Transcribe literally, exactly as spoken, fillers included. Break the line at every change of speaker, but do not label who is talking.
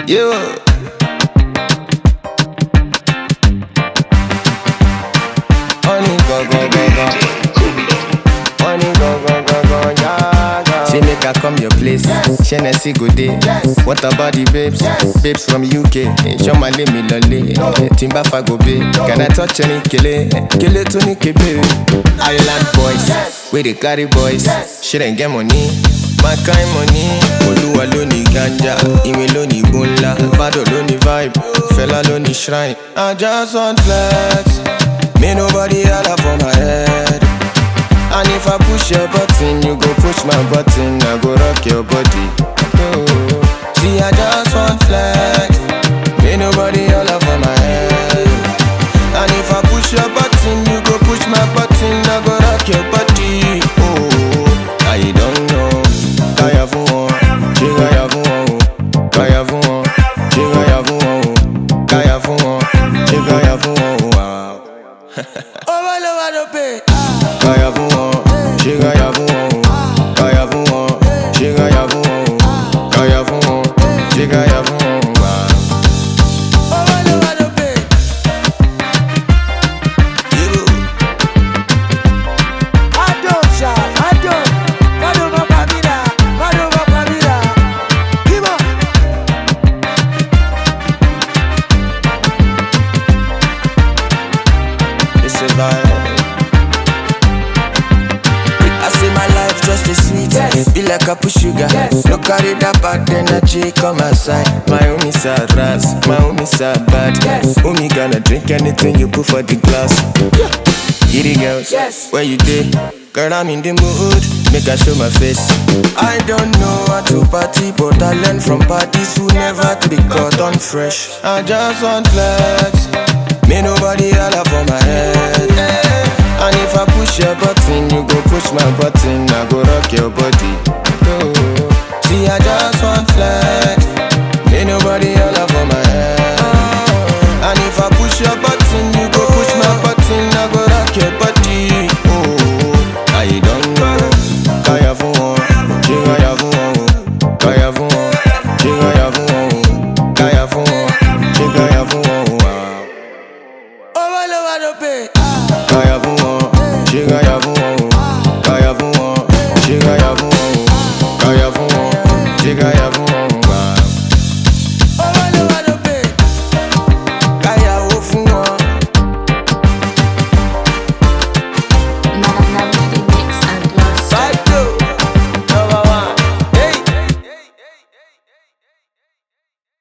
You. Honey, go, go, go, go. Honey, go, go, go, go, yeah, yeah. She make her come your place. Hennessy go day. What about the babes? Babes from U K. Show my name, me lolly. Timba fa go be. Can I touch any kele? Kele to ni kebe. Island boys, we they carry boys. She didn't get money. My kind money. Oluwa loni ganja, Ime loni bunla, Vado loni vibe, Fella loni shrine. I just want flex. Me nobody holla for my head. And if I push your button, you go push my button. I go rock your body. Oh. See, I just want flex. Me nobody holla for my head. And if I push your button, you go push my button. I go rock your body. Oh, I don't know. Kaya fun won, ṣe kaya fun won o. Kaya fun won, ṣe kaya fun won o. Kaya fun won, ṣe kaya fun won o. Owó ló wà lópè. Kaya fun won, ṣe kaya fun won o. Kaya fun won, ṣe kaya fun won o. Kaya fun won, ṣe kaya fun won o. Owó ló wà lópè. Adó ṣá, adó. I say my life just a sweet, yes. Be like a push sugar, yes. No carry that bad energy, come outside. My homie sad ras, my homie sad bad, yes. Homie gonna drink anything you put for the glass, yeah. Giddy girls, yes. Where you dey? Girl, I'm in the mood, make I show my face. I don't know how to party, but I learn from parties who never to be caught on fresh. I just want flex. Me nobody holla for my head. And if I push your button,